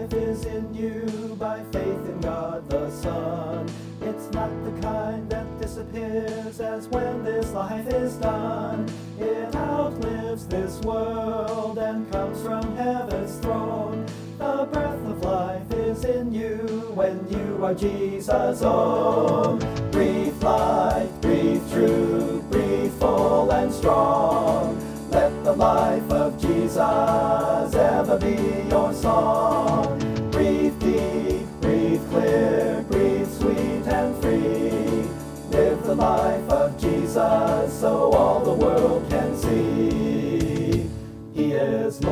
life is in you by faith in God the Son. It's not the kind that disappears as when this life is done. It outlives this world and comes from heaven's throne. The breath of life is in you when you are Jesus' own. Breathe life, breathe true, breathe full and strong. Let the life of Jesus ever be your song. Breathe deep, breathe clear, breathe sweet and free. Live the life of Jesus so all the world can see. He is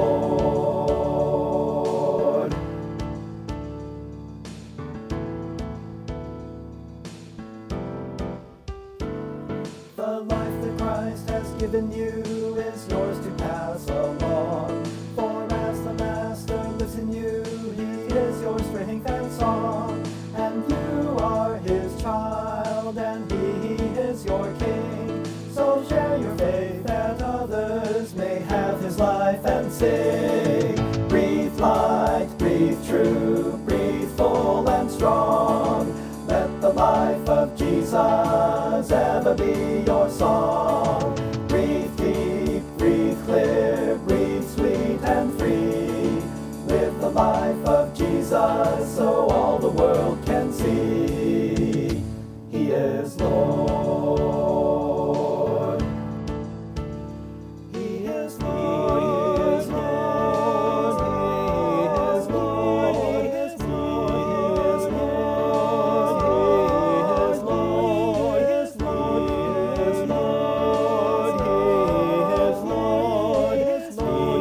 Lord. The life that Christ has given you is yours to pass along. For as the Master lives in you, He is your strength and song. And you are His child, and He is your King. So share your faith that others may have His life and sing. Breathe light, breathe true, breathe full and strong. Let the life of Jesus ever be your song. Breathe deep, breathe clear, breathe sweet and free. Live the life of Jesus so all the world can see. He is Lord. He is Lord. He is Lord. He is Lord. He is Lord. He is Lord. He is Lord. He is Lord. He is Lord.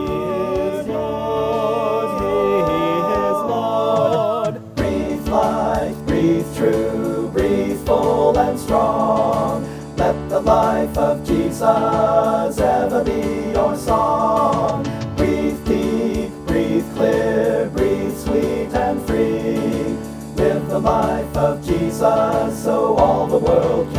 He is Lord. Breathe life, breathe true, breathe full and strong. Let the life of Jesus ever be your song. Breathe deep, breathe clear, breathe sweet and free. Live the life of Jesus so all the world can